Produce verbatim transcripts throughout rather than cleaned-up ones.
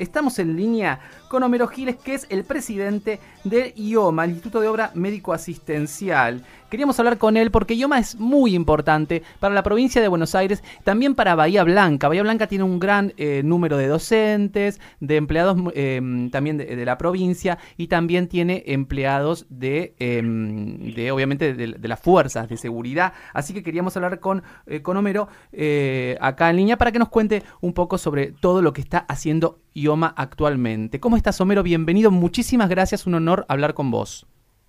estamos en línea con Homero Giles, que es el presidente de IOMA, el Instituto de Obra Médico Asistencial. Queríamos hablar con él porque IOMA es muy importante para la provincia de Buenos Aires, también para Bahía Blanca. Bahía Blanca tiene un gran eh, número de docentes, de empleados eh, también de, de la provincia, y también tiene empleados de, eh, de obviamente, de, de las fuerzas de seguridad. Así que queríamos hablar con, eh, con Homero eh, acá en línea para que nos cuente un poco sobre todo lo que está haciendo IOMA actualmente. ¿Cómo estás, Homero? Bienvenido. Muchísimas gracias. Un honor hablar con vos.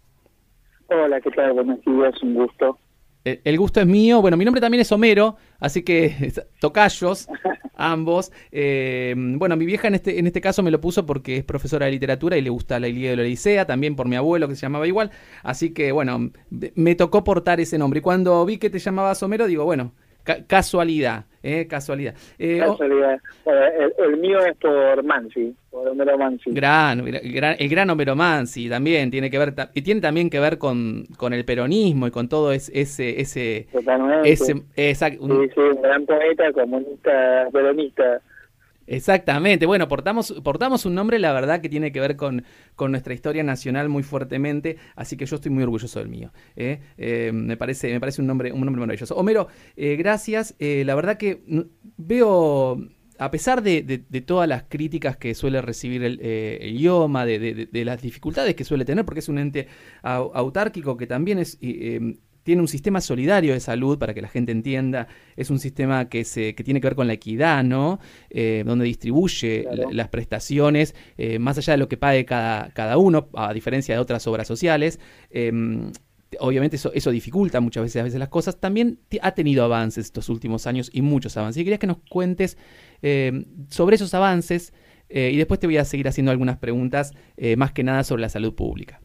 Hola, ¿qué tal? Buenos días, un gusto. El, el gusto es mío. Bueno, mi nombre también es Homero, así que tocayos, ambos. Eh, bueno, mi vieja en este, en este caso me lo puso porque es profesora de literatura y le gusta la Ilíada y la Odisea, también por mi abuelo que se llamaba igual. Así que, bueno, me tocó portar ese nombre. Y cuando vi que te llamabas Homero, digo, bueno, ca casualidad, ¿eh? Casualidad. Eh, casualidad. Oh, el, el mío es por Mansi, por Homero Mansi. Gran, gran, el gran Homero Mansi también tiene que ver, y tiene también que ver con, con el peronismo y con todo ese... ese, ese, ese exact, un, sí, sí, un gran poeta, comunista, peronista. Exactamente, bueno, portamos, portamos un nombre, la verdad, que tiene que ver con, con nuestra historia nacional muy fuertemente, así que yo estoy muy orgulloso del mío. ¿eh? Eh, me parece, me parece un nombre, un nombre maravilloso. Homero, eh, gracias. Eh, la verdad que veo, a pesar de, de, de todas las críticas que suele recibir el, eh, el IOMA, de, de, de las dificultades que suele tener, porque es un ente au, autárquico que también es... Eh, tiene un sistema solidario de salud, para que la gente entienda, es un sistema que se que tiene que ver con la equidad, ¿no? Eh, donde distribuye claro. la, las prestaciones, eh, más allá de lo que pague cada, cada uno, a diferencia de otras obras sociales. Eh, obviamente eso, eso dificulta muchas veces, a veces las cosas. También ha tenido avances estos últimos años, y muchos avances. Y quería que nos cuentes eh, sobre esos avances, eh, y después te voy a seguir haciendo algunas preguntas, eh, más que nada sobre la salud pública.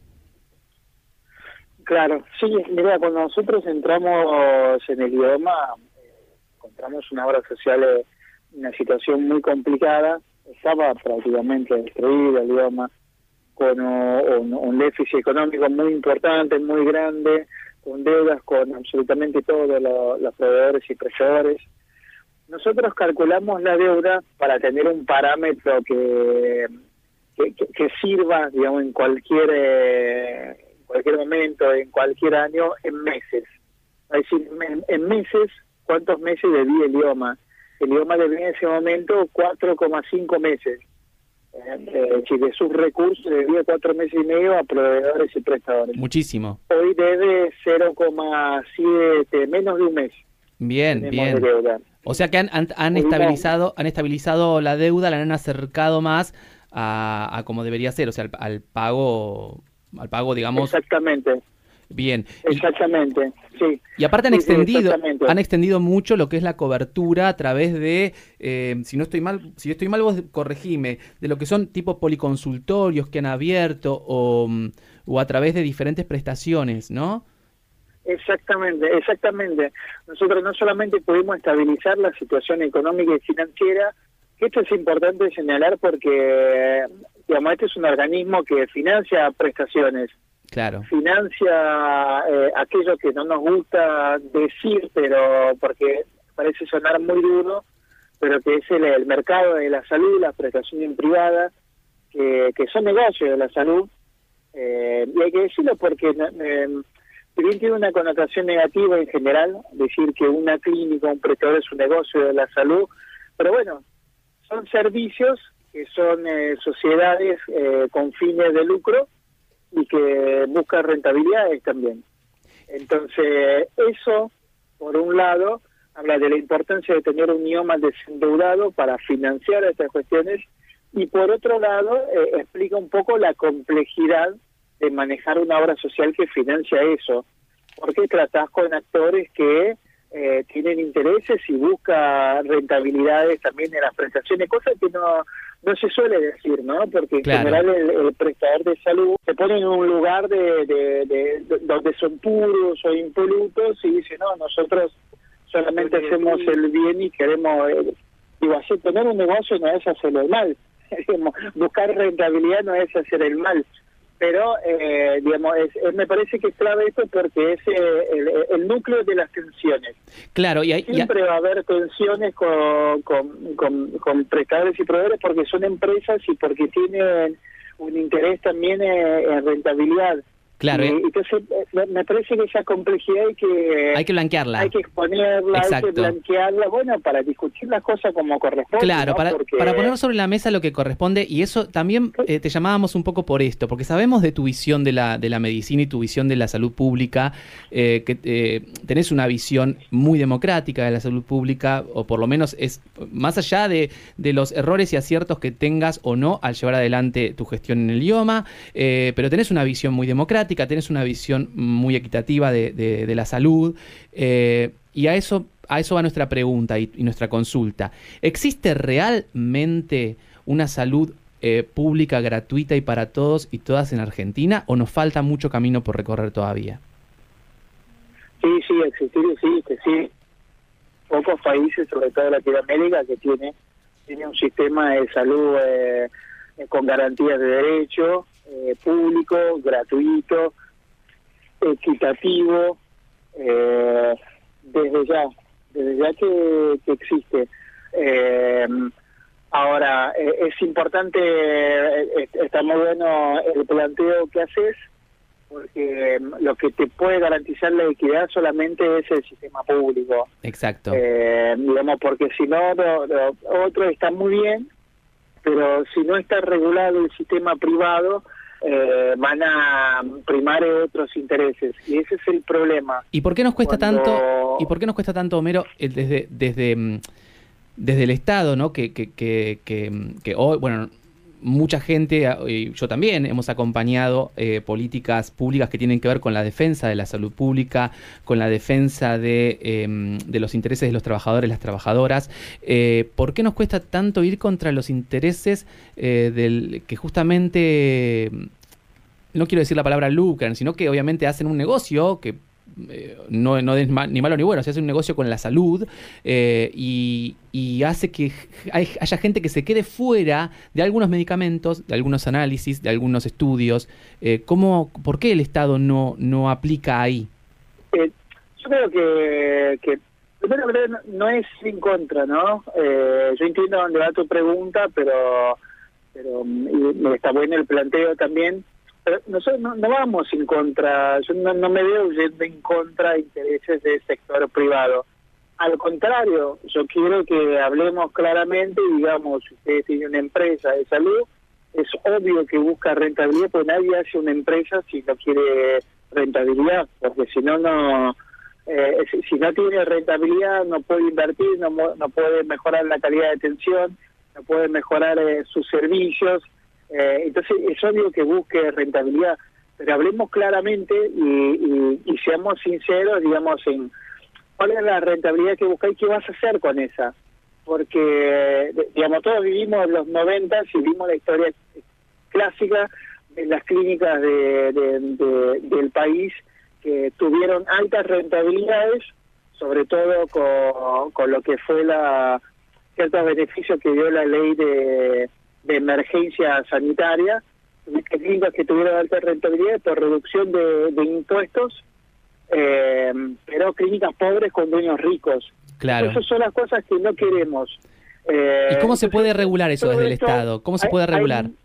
Claro, sí, mira, cuando nosotros entramos en el IOMA, eh, encontramos una obra social en una situación muy complicada, estaba prácticamente destruida el IOMA, con un, un déficit económico muy importante, muy grande, con deudas con absolutamente todos los, los proveedores y prestadores. Nosotros calculamos la deuda para tener un parámetro que, que, que, que sirva, digamos, en cualquier... Eh, cualquier momento, en cualquier año, en meses. Es decir, en, en meses, ¿cuántos meses debía el IOMA? El IOMA debía en ese momento cuatro coma cinco meses. Eh, es decir, de sus recursos debía cuatro meses y medio a proveedores y prestadores. Muchísimo. Hoy debe cero coma siete, menos de un mes. Bien, bien. O sea que han, han, han estabilizado han estabilizado la deuda, la han acercado más a, a como debería ser, o sea, al, al pago... al pago, digamos. Exactamente. Bien. Exactamente, sí. Y aparte han sí, extendido, sí, han extendido mucho lo que es la cobertura a través de, eh, si no estoy mal, si estoy mal vos corregime, de lo que son tipo policonsultorios que han abierto o, o a través de diferentes prestaciones, ¿no? Exactamente, exactamente. Nosotros no solamente pudimos estabilizar la situación económica y financiera, que esto es importante señalar porque, digamos, este es un organismo que financia prestaciones. Claro. Financia eh, aquello que no nos gusta decir, pero porque parece sonar muy duro, pero que es el, el mercado de la salud, la prestación privada, que, que son negocios de la salud. Eh, y hay que decirlo porque eh, bien tiene una connotación negativa en general, decir que una clínica, un prestador es un negocio de la salud, pero bueno, son servicios que son eh, sociedades eh, con fines de lucro y que buscan rentabilidades también. Entonces, eso, por un lado, habla de la importancia de tener un IOMA desendeudado para financiar estas cuestiones, y por otro lado, eh, explica un poco la complejidad de manejar una obra social que financia eso, porque tratás con actores que Eh, tienen intereses y busca rentabilidades también en las prestaciones, cosas que no no se suele decir, ¿no? Porque en claro. general el, el prestador de salud se pone en un lugar de, de, de, de donde son puros o impolutos y dice, no, nosotros solamente hacemos el bien y queremos, eh, digo, así, tener un negocio no es hacerlo el mal, buscar rentabilidad no es hacer el mal. pero eh, digamos es, es, me parece que es clave esto porque es eh, el, el núcleo de las tensiones. Claro, y hay, siempre y hay... va a haber tensiones con, con, con, con prestadores y proveedores porque son empresas y porque tienen un interés también en, en rentabilidad. Claro, y, eh. entonces me parece que esa complejidad hay que hay que blanquearla, hay que exponerla, Exacto. hay que blanquearla, bueno, para discutir las cosas como corresponde. Claro, ¿no? para, Porque... para poner sobre la mesa lo que corresponde, y eso también eh, te llamábamos un poco por esto, porque sabemos de tu visión de la, de la medicina y tu visión de la salud pública, eh, que eh, tenés una visión muy democrática de la salud pública, o por lo menos es más allá de, de los errores y aciertos que tengas o no al llevar adelante tu gestión en el IOMA, eh, pero tenés una visión muy democrática, tenés una visión muy equitativa de, de, de la salud, eh, y a eso, a eso va nuestra pregunta y, y nuestra consulta. ¿Existe realmente una salud eh, pública, gratuita y para todos y todas en Argentina, o nos falta mucho camino por recorrer todavía? Sí, sí, existir existe, sí. Pocos países, sobre todo Latinoamérica, que tiene, tiene un sistema de salud eh, con garantías de derecho, Eh, público, gratuito, equitativo, eh, desde ya, desde ya que, que existe. Eh, ahora, eh, es importante, eh, está muy bueno el planteo que haces, porque eh, lo que te puede garantizar la equidad solamente es el sistema público. Exacto. Eh, digamos, porque si no, lo, lo otro está muy bien, pero si no está regulado el sistema privado, eh, van a primar otros intereses, y ese es el problema. ¿Y por qué nos cuesta Cuando... tanto, y por qué nos cuesta tanto, Homero, desde desde desde el Estado, ¿no? Que que que que, que hoy, bueno, mucha gente, y yo también, hemos acompañado eh, políticas públicas que tienen que ver con la defensa de la salud pública, con la defensa de, eh, de los intereses de los trabajadores, las trabajadoras. Eh, ¿Por qué nos cuesta tanto ir contra los intereses eh, del que justamente, no quiero decir la palabra lucran, sino que obviamente hacen un negocio que Eh, no, no es ma, ni malo ni bueno, se hace un negocio con la salud eh, y, y hace que hay, haya gente que se quede fuera de algunos medicamentos, de algunos análisis, de algunos estudios? Eh, ¿cómo, ¿Por qué el Estado no, no aplica ahí? Eh, yo creo que, que primero no, no es en contra, ¿no? Eh, yo entiendo dónde va tu pregunta, pero, pero y está bueno el planteo también. Pero nosotros no, no vamos en contra, yo no, no me veo yendo en contra de intereses del sector privado. Al contrario, yo quiero que hablemos claramente y digamos, si ustedes tienen una empresa de salud, es obvio que busca rentabilidad, porque nadie hace una empresa si no quiere rentabilidad, porque si no, no eh, si no tiene rentabilidad no puede invertir, no, no puede mejorar la calidad de atención, no puede mejorar eh, sus servicios. Eh, entonces es obvio que busque rentabilidad, pero hablemos claramente y, y, y seamos sinceros, digamos, en cuál es la rentabilidad que buscáis, qué vas a hacer con esa, porque, digamos, todos vivimos los noventas y vimos la historia clásica de las clínicas de, de, de, del país que tuvieron altas rentabilidades, sobre todo con, con lo que fue la ciertos beneficios que dio la ley de de emergencia sanitaria, clínicas que tuvieron alta rentabilidad por reducción de, de impuestos, eh, pero clínicas pobres con dueños ricos. Claro. Esas son las cosas que no queremos. Eh, ¿Y cómo se entonces, puede regular eso desde el esto, Estado? ¿Cómo se hay, puede regular? Hay,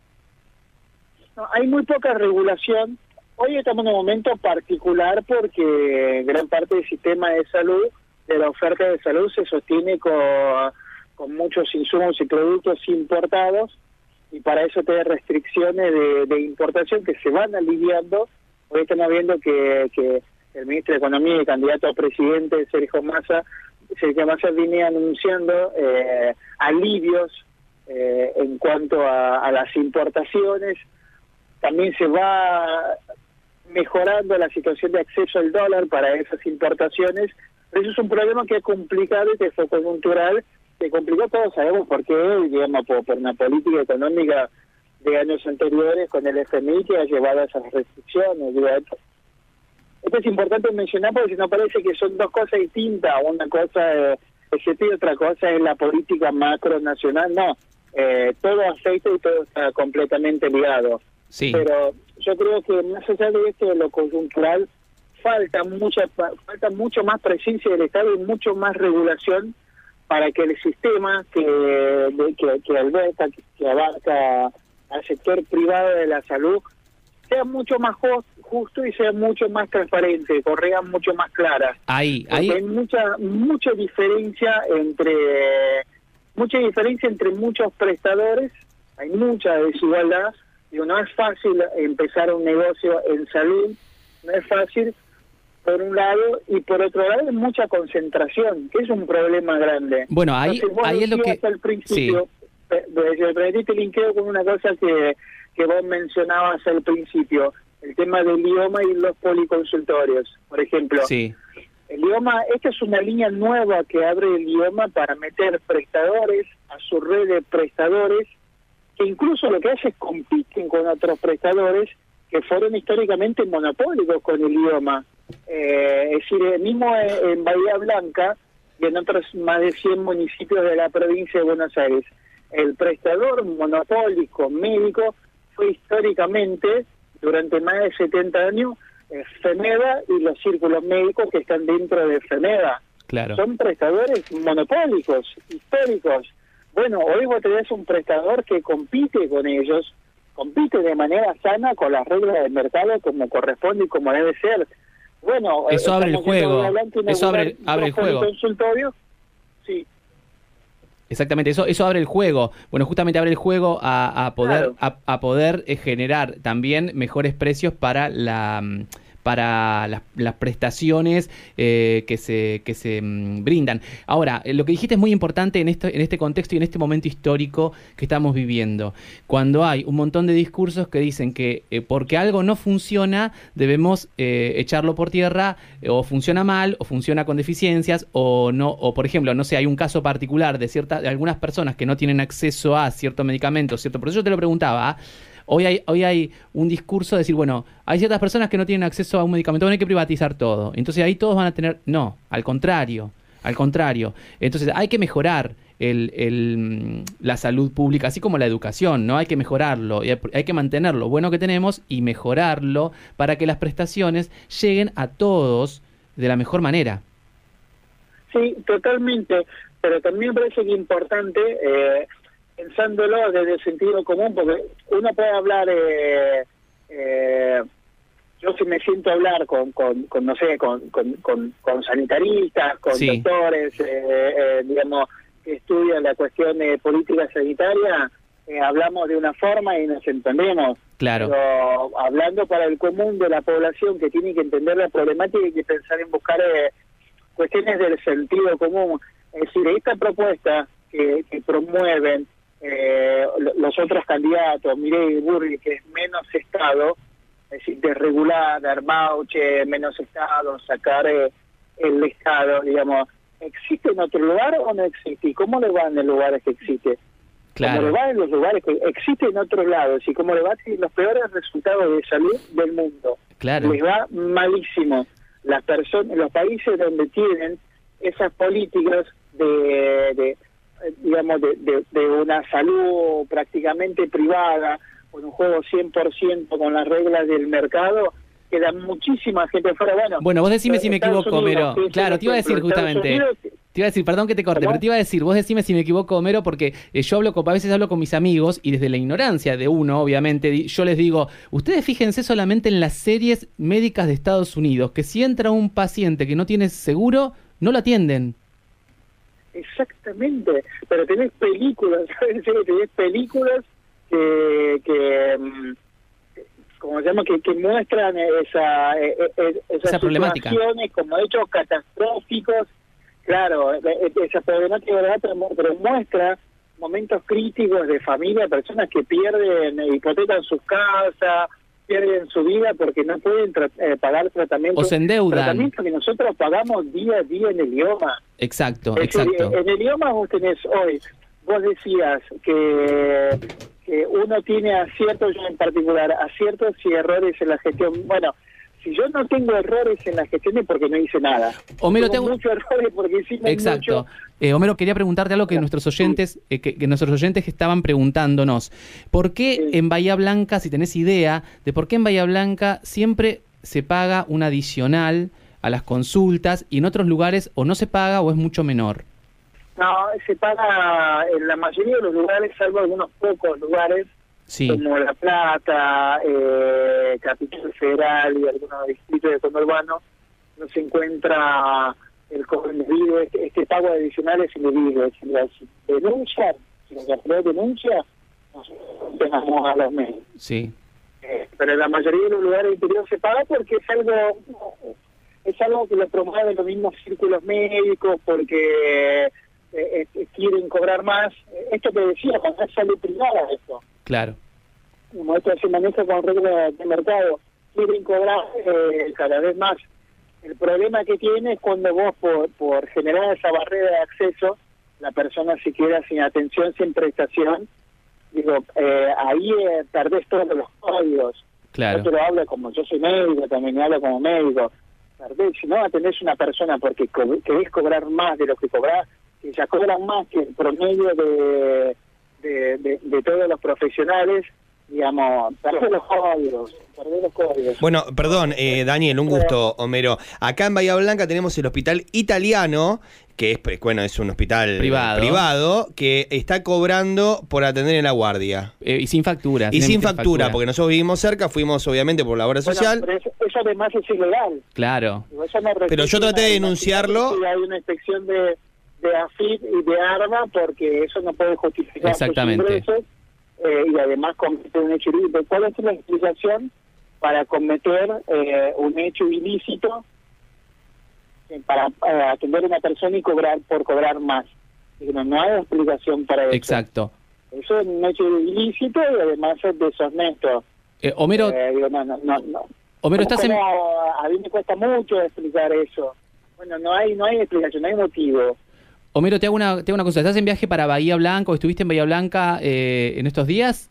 no, hay muy poca regulación. Hoy estamos en un momento particular porque gran parte del sistema de salud, de la oferta de salud, se sostiene con... con muchos insumos y productos importados, y para eso tiene restricciones de, de importación que se van aliviando. Hoy estamos viendo que, que el ministro de Economía y candidato a presidente, Sergio Massa, Sergio Massa viene anunciando eh, alivios eh, en cuanto a, a las importaciones. También se va mejorando la situación de acceso al dólar para esas importaciones, pero eso es un problema que es complicado y que fue conjuntural, que complicó, todos sabemos por qué, digamos, por, por una política económica de años anteriores con el F M I que ha llevado a esas restricciones. Digo, esto, esto es importante mencionar porque si no parece que son dos cosas distintas, una cosa es eh, y otra cosa es la política macro nacional. No, eh, todo afecta y todo está completamente ligado. Sí. Pero yo creo que más allá de esto de lo coyuntural, falta mucha falta mucho más presencia del Estado y mucho más regulación para que el sistema que que, que abarca que abarca al sector privado de la salud sea mucho más justo y sea mucho más transparente, con reglas mucho más claras. Ahí, Porque ahí hay mucha mucha diferencia entre mucha diferencia entre muchos prestadores, hay mucha desigualdad. Digo, no es fácil empezar un negocio en salud, no es fácil por un lado, y por otro lado hay mucha concentración, que es un problema grande. Bueno, ahí, Entonces, ahí es lo que... al principio, sí. me permitiste linkeo con una cosa que, que vos mencionabas al principio, el tema del idioma y los policonsultorios, por ejemplo. Sí. El idioma, esta es una línea nueva que abre el idioma para meter prestadores a su red de prestadores, que incluso lo que hace es compiten con otros prestadores que fueron históricamente monopólicos con el idioma. Eh, es decir, mismo en, en Bahía Blanca y en otros más de cien municipios de la provincia de Buenos Aires, el prestador monopólico médico fue históricamente, durante más de setenta años, eh, FEMEDA y los círculos médicos que están dentro de FEMEDA. Claro. Son prestadores monopólicos, históricos. Bueno, hoy vos tenés un prestador que compite con ellos, compite de manera sana con las reglas del mercado como corresponde y como debe ser. Bueno, eso abre el juego, eso abre, abre el juego. Consultorio, sí. Exactamente, eso eso abre el juego. Bueno, justamente abre el juego a, a poder claro. a, a poder eh, generar también mejores precios para la para las, las prestaciones eh, que se que se mm, brindan. Ahora, eh, lo que dijiste es muy importante en esto en este contexto y en este momento histórico que estamos viviendo, cuando hay un montón de discursos que dicen que eh, porque algo no funciona debemos eh, echarlo por tierra, eh, o funciona mal o funciona con deficiencias o no, o por ejemplo, no sé, hay un caso particular de ciertas de algunas personas que no tienen acceso a cierto medicamento, cierto, por eso yo te lo preguntaba. ¿eh? Hoy hay, hoy hay un discurso de decir, bueno, hay ciertas personas que no tienen acceso a un medicamento, no hay que privatizar todo. Entonces ahí todos van a tener... No, al contrario, al contrario. Entonces hay que mejorar el, el, la salud pública, así como la educación, ¿no? Hay que mejorarlo, y hay, hay que mantener lo bueno que tenemos y mejorarlo para que las prestaciones lleguen a todos de la mejor manera. Sí, totalmente, pero también me parece que es importante... Eh, pensándolo desde el sentido común, porque uno puede hablar, eh, eh, yo si me siento a hablar con, con, con no sé, con, con, con, con sanitaristas, con sí. doctores, eh, eh, digamos, que estudian la cuestión de política sanitaria, eh, hablamos de una forma y nos entendemos. Claro. Pero hablando para el común de la población que tiene que entender la problemática y que pensar en buscar eh, cuestiones del sentido común. Es decir, esta propuesta que, que promueven Eh, los otros candidatos, Mireille y Burri, que es menos Estado, es decir, desregular, dar voucher, menos Estado, sacar eh, el Estado, digamos, ¿existe en otro lugar o no existe? ¿Y cómo le va en los lugares que existe? Claro. ¿Cómo le va en los lugares que existe en otros lados? ¿Y cómo le va en los peores resultados de salud del mundo? Claro. Les va malísimo. Las personas, los países donde tienen esas políticas de... de digamos, de, de, de una salud prácticamente privada, con un juego cien por ciento con las reglas del mercado, queda muchísima gente fuera. Bueno, bueno vos decime si me equivoco, Homero. Claro, te iba a decir justamente... Unidos, te iba a decir, perdón que te corte, ¿cómo? Pero te iba a decir, vos decime si me equivoco, Homero, porque eh, yo hablo con, a veces hablo con mis amigos y desde la ignorancia de uno, obviamente, yo les digo, ustedes fíjense solamente en las series médicas de Estados Unidos, que si entra un paciente que no tiene seguro, no lo atienden. Exactamente, pero tenés películas, ¿sabes? Tenés películas que, que como se llama, que, que muestran esa, esa, esa problemática, situaciones como hechos catastróficos, claro, esa problemática, ¿verdad? Pero, pero muestra momentos críticos de familia, personas que pierden, hipotecan sus casas, pierden su vida porque no pueden tra eh, pagar tratamiento. O se endeudan. Tratamiento que nosotros pagamos día a día en el idioma. Exacto, es exacto. Decir, en el idioma vos tenés hoy, vos decías que, que uno tiene aciertos, yo en particular, aciertos y errores en la gestión. Bueno, si yo no tengo errores en la gestión es porque no hice nada. Homero, tengo tengo muchos errores porque sí me Exacto. mucho... Eh, Homero, quería preguntarte algo que Hola. nuestros oyentes, eh, que, que nuestros oyentes estaban preguntándonos. ¿Por qué Sí. en Bahía Blanca, si tenés idea, de por qué en Bahía Blanca siempre se paga un adicional a las consultas y en otros lugares o no se paga o es mucho menor? No, se paga en la mayoría de los lugares, salvo algunos pocos lugares, Sí, como La Plata, eh, Capital Federal y algunos distritos de conurbano, no se encuentra el cobro indebido, este, este pago adicional es indebido. Es decir, si denuncian, si la autoridad denuncia, nosotros tenemos a los medios. sí, Eh, pero en la mayoría de los lugares interiores se paga porque es algo es algo que lo promueven los mismos círculos médicos, porque eh, eh, quieren cobrar más. Esto que decía, cuando es salud privada, esto. claro. Como esto se maneja con reglas de mercado, quieren cobrar eh, cada vez más. El problema que tiene es cuando vos, por, por generar esa barrera de acceso, la persona se queda sin atención, sin prestación. Digo, eh, ahí eh, perdés todos los códigos. Claro. Yo te lo hablo como yo soy médico, también me hablo como médico. Perdés, si no atendés una persona porque co querés cobrar más de lo que cobrás, que ya cobran más que el promedio de, de, de, de todos los profesionales, digamos, perdés los códigos, perdés los códigos. Bueno, perdón, eh, Daniel, un gusto, Homero. Acá en Bahía Blanca tenemos el Hospital Italiano, que es, bueno, es un hospital Privado. privado que está cobrando por atender en la guardia. Eh, y sin factura. Y sin emitir factura, porque nosotros vivimos cerca, fuimos obviamente por la obra Bueno, social. pero eso, eso además es ilegal. Claro. Digo, eso no Pero yo traté de requiere una- denunciarlo. si hay una inspección de, de AFIP y de ARMA, porque eso no puede justificar sus Exactamente. ingresos, eh, y además comete un hecho ilícito. ¿Cuál es la explicación para cometer eh, un hecho ilícito, eh, para eh, atender a una persona y cobrar por cobrar más? Digo, no, no hay explicación para eso. Exacto. Eso es un hecho ilícito y además es deshonesto. Eh, Homero, Eh, digo, no, no, no, no. Homero, estás en... Como a mí me cuesta mucho explicar eso. Bueno, no hay no hay explicación, no hay motivo. Homero, te hago una, te hago una cosa. ¿Estás en viaje para Bahía Blanca o estuviste en Bahía Blanca eh, en estos días?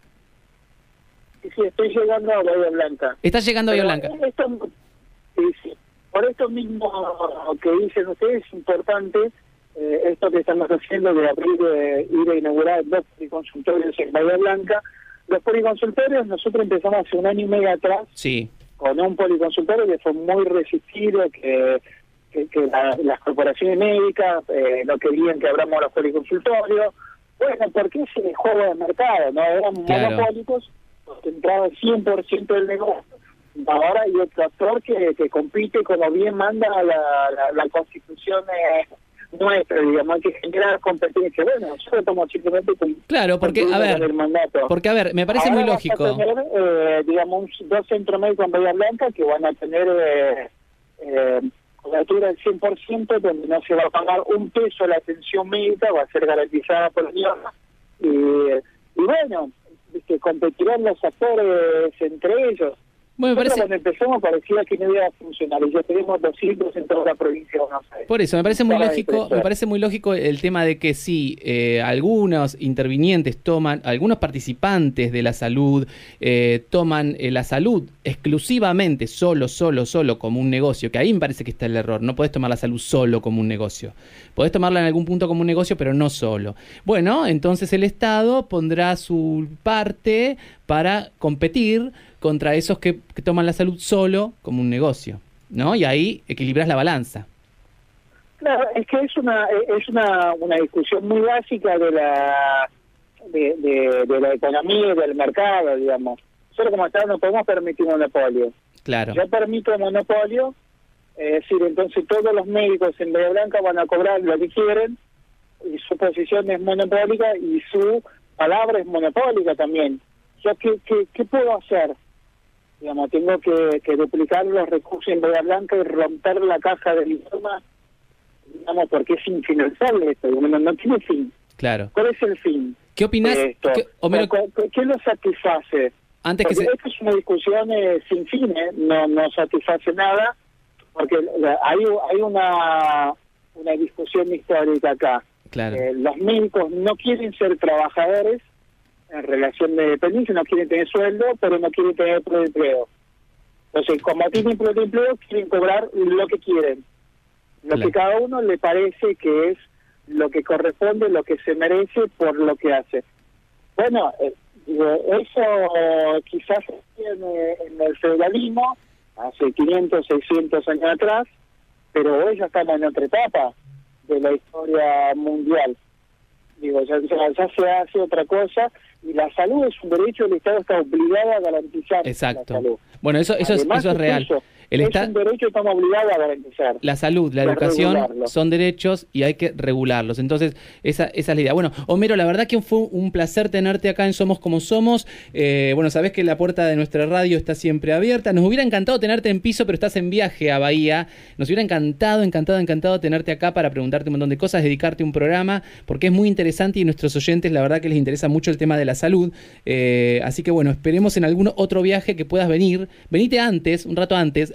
Sí, sí, estoy llegando a Bahía Blanca. Estás llegando a Bahía Pero Blanca. esto, sí, sí. Por esto mismo que dicen ustedes, es importante eh, esto que estamos haciendo de abrir, eh, ir a inaugurar dos policonsultorios en Bahía Blanca. Los policonsultorios nosotros empezamos hace un año y medio atrás Sí, con un policonsultorio que fue muy resistido, que, que, que la- las corporaciones médicas eh, no querían que abramos los policonsultorios. Bueno, porque es el juego de mercado, ¿no? Eran Claro. monopólicos, concentraban cien por ciento del negocio. Ahora hay otro actor que, que compite como bien manda la, la, la constitución eh, nuestra, digamos, hay que generar competencia. Bueno, nosotros estamos simplemente con, claro, porque, a cumpliendo ver, con el mandato. porque, a ver, me parece Ahora muy vamos a lógico. tener, eh, digamos, un- dos centros médicos en Bahía Blanca que van a tener eh, eh, cobertura del cien por ciento, donde no se va a pagar un peso la atención médica, va a ser garantizada por el idioma. Y, y bueno, que competirán los actores entre ellos. Bueno, me Nosotros parece... cuando empezamos parecía que no iba a funcionar y ya tenemos doscientos en toda la provincia de Buenos Aires. Por eso, me parece muy Para lógico, crecer. me parece muy lógico el tema de que sí, eh, algunos intervinientes toman, algunos participantes de la salud eh, toman eh, la salud exclusivamente, solo, solo, solo como un negocio, que ahí me parece que está el error. No podés tomar la salud solo como un negocio. Podés tomarla en algún punto como un negocio, pero no solo. Bueno, entonces el Estado pondrá su parte para competir contra esos que, que toman la salud solo como un negocio, ¿no? Y ahí equilibras la balanza. Claro, es que es una es una, una discusión muy básica de la de, de, de la economía y del mercado, digamos. Nosotros como Estado no podemos permitir monopolio. Claro, Yo permito monopolio, es decir, entonces todos los médicos en Bahía Blanca van a cobrar lo que quieren y su posición es monopólica y su palabra es monopólica también. Yo, ¿qué, qué, qué puedo hacer? Digamos, tengo que, que duplicar los recursos en Bahía Blanca y romper la caja del idioma, digamos, porque es infinalizable esto, digamos, no, no tiene fin. claro. ¿Cuál es el fin ¿Qué opinás? de esto? ¿Qué, Homero, ¿Qué, qué- qué lo satisface? antes que Porque se... esto es una discusión eh, sin fin, ¿eh? no, no satisface nada, porque la- hay, hay una, una discusión histórica acá. Claro, Eh, los médicos no quieren ser trabajadores en relación de dependencia, no quieren tener sueldo, pero no quieren tener empleo. Entonces, como tienen pluriempleo, quieren cobrar lo que quieren, lo Claro. que cada uno le parece que es lo que corresponde, lo que se merece por lo que hace. Bueno, eh, digo, eso eh, quizás en, en el feudalismo, hace quinientos, seiscientos años atrás, pero hoy ya estamos en otra etapa de la historia mundial. Digo, ya, ya, ya se hace otra cosa, y la salud es un derecho, el Estado está obligado a garantizar Exacto. la salud. Bueno, eso, eso, es, Además, eso es real. Eso, El es esta- un derecho, estamos obligados a garantizar. La salud, la y a educación regularlo. son derechos y hay que regularlos. Entonces, esa, esa es la idea. Bueno, Homero, la verdad que fue un placer tenerte acá en Somos Como Somos. Eh, bueno, sabés que la puerta de nuestra radio está siempre abierta. Nos hubiera encantado tenerte en piso, pero estás en viaje a Bahía. Nos hubiera encantado, encantado, encantado tenerte acá para preguntarte un montón de cosas, dedicarte un programa, porque es muy interesante y a nuestros oyentes, la verdad que les interesa mucho el tema de la salud. Eh, así que bueno, esperemos en algún otro viaje que puedas venir. Venite antes, un rato antes.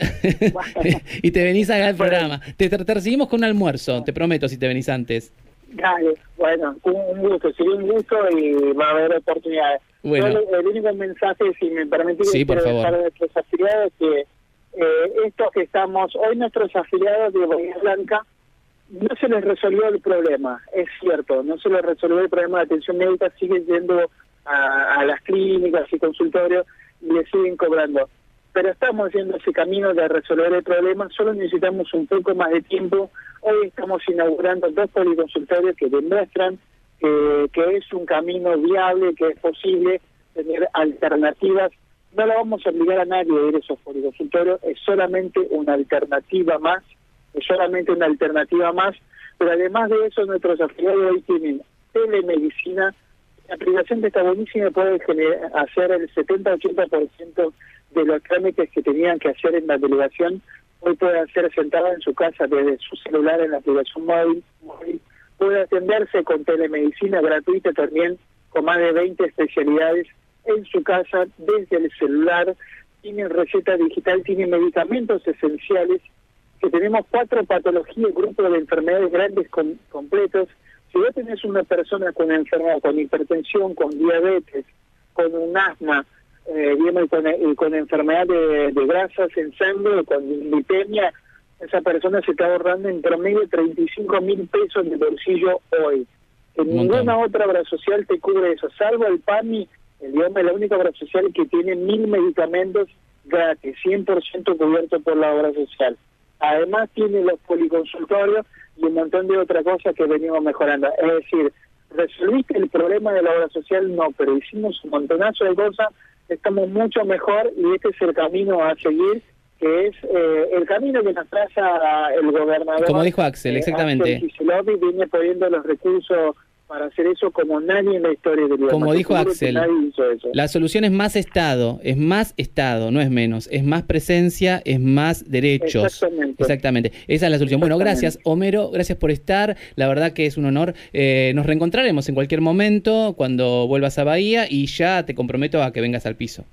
Y te venís acá al programa. Te, te, te recibimos con un almuerzo, te prometo, si te venís antes. Dale, bueno, un gusto, sería un gusto y va a haber oportunidades. Bueno. Yo, el, el único mensaje, si me permite, Sí, por quiero favor. dejar a nuestros afiliados que eh, estos que estamos, hoy nuestros afiliados de Bahía Blanca, no se les resolvió el problema, es cierto, no se les resolvió el problema de atención médica, siguen yendo a, a las clínicas y consultorios y le siguen cobrando. Pero estamos yendo ese camino de resolver el problema, solo necesitamos un poco más de tiempo. Hoy estamos inaugurando dos policonsultorios que demuestran que, que es un camino viable, que es posible tener alternativas. No le vamos a obligar a nadie a ir a esos policonsultorios, es solamente una alternativa más, es solamente una alternativa más, pero además de eso nuestros afiliados hoy tienen telemedicina. La aplicación de esta buenísima puede generar, hacer el setenta a ochenta por ciento de los trámites que tenían que hacer en la delegación, hoy puede hacer sentada en su casa desde su celular en la aplicación móvil, móvil. Puede atenderse con telemedicina gratuita también, con más de veinte especialidades en su casa desde el celular. Tiene receta digital, tiene medicamentos esenciales, que tenemos cuatro patologías, grupos de enfermedades grandes com completos. Si vos tenés una persona con enfermedad, con hipertensión, con diabetes, con un asma, eh, digamos, con, y con enfermedad de, de grasas en sangre, con lipemia, esa persona se está ahorrando en promedio treinta y cinco mil pesos de bolsillo hoy. En ninguna otra obra social te cubre eso, salvo el PAMI, el idioma es la única obra social que tiene mil medicamentos gratis, cien por ciento cubierto por la obra social. Además tiene los policonsultorios y un montón de otras cosas que venimos mejorando. Es decir, ¿resolviste el problema de la obra social? No, pero hicimos un montonazo de cosas, estamos mucho mejor y este es el camino a seguir, que es eh, el camino que nos traza el gobernador. Como dijo Axel, exactamente. Eh, Axel Kicillof viene poniendo los recursos para hacer eso como nadie en la historia del idioma. Como Te dijo juro que Axel, nadie hizo eso. la solución es más Estado, es más Estado, no es menos, es más presencia, es más derechos. Exactamente. Exactamente, esa es la solución. Bueno, gracias Homero, gracias por estar, la verdad que es un honor. Eh, nos reencontraremos en cualquier momento cuando vuelvas a Bahía y ya te comprometo a que vengas al piso.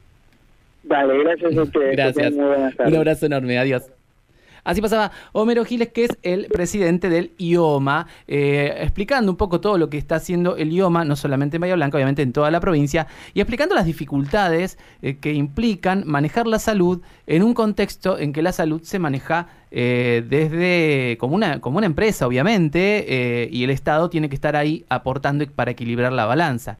Dale, gracias a ustedes. Gracias, Muy buenas tardes. un abrazo enorme, adiós. Así pasaba Homero Giles, que es el presidente del IOMA, eh, explicando un poco todo lo que está haciendo el IOMA, no solamente en Bahía Blanca, obviamente en toda la provincia, y explicando las dificultades eh, que implican manejar la salud en un contexto en que la salud se maneja eh, desde como una, como una empresa, obviamente, eh, y el Estado tiene que estar ahí aportando para equilibrar la balanza.